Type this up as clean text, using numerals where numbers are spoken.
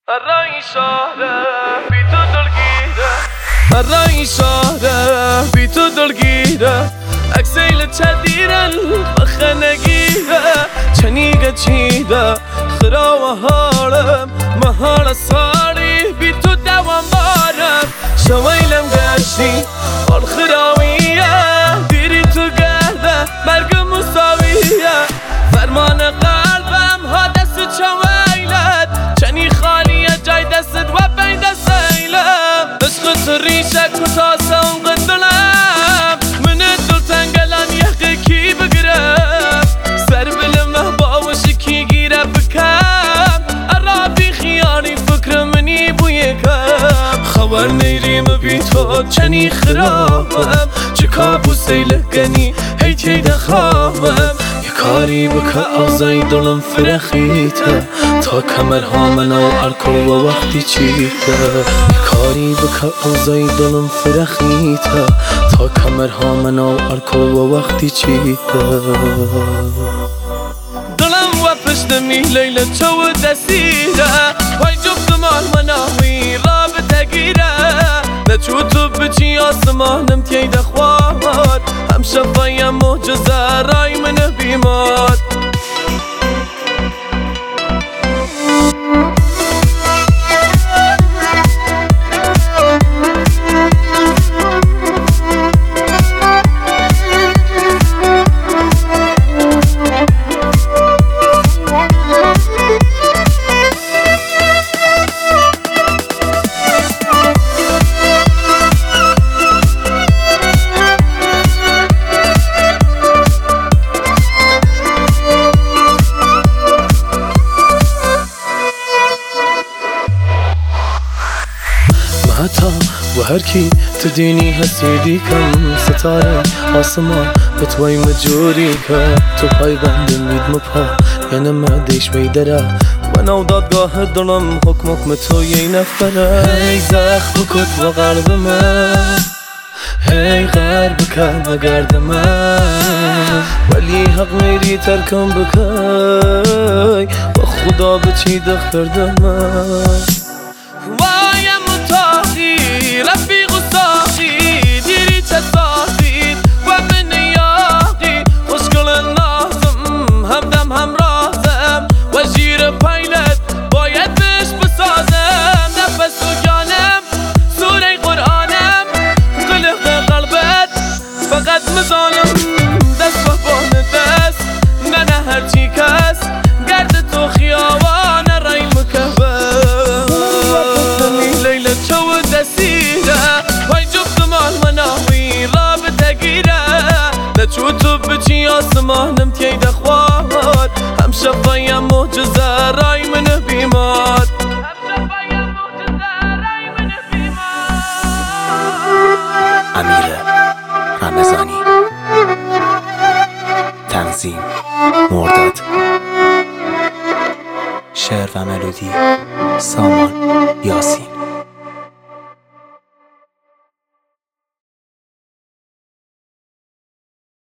الرأي شهره بی تو دلگیره الرأی شهره بی تو دلگیره اکسیل چدیرن بخه نگیره چنیگه چیده خرا و حالم مهار سالی بی تو دوام بارم شویلم گشتی آل خراویه دیری تو گرده مرگ مساویه فرمان قلبم ها دست چویلت چنی خالیه جای دست و بین دست ایلم عشق تو ریشه کتاسه اون قدلم من دل تنگلان یقه کی بگرم سر بلمه باوشی کی گیره بکم عرابی خیانی فکر منی بوی کم خبر نیریم بی تو چنی خرابم چه کابوسی لگنی هی تیده خوابم کاری بکه آزای دلم فرخیته تا کمرها منو ارکل و وقتی چیده کاری بکه آزای دلم فرخیته تا کمرها منو ارکل و وقتی چیده دلم و پشتمی لیل چو دسیره وای جفت مال مناوی رابطه گیره نچو تو بچی آسمانم تیده خواد هم شفایم معجزه رای من بیمار و هر کی تدینی حسیدی کم ستاره آسمان به توی مجوری که تو پای بند مید مپا یعنی مدیش بیدره و نو دادگاه دلم حکم تو یه نفره هی زخم کت و قلب من هی غرب کن و گرد من ولی حق میری ترکم بکی و خدا به چی دختر من رفیق و ساقی دیری چه ساقی و من یاقی خوشگل نازم همدم همرازم و جیر پیلت باید بهش بسازم نفس و جانم سوره قرآنم قلق قلبت فقط مزانم دست و بان دست نه هرچی کس گرد تو خیابان رای مکبر لیل چو دسیره وای جفت مال مناوی رابطه گیره نچو تو بچی آسمانم تیده خواد هم شفایم معجزه رای من بیمار امیر رمضانی تنظیم مرداد شعر و ملودی سامان یاسین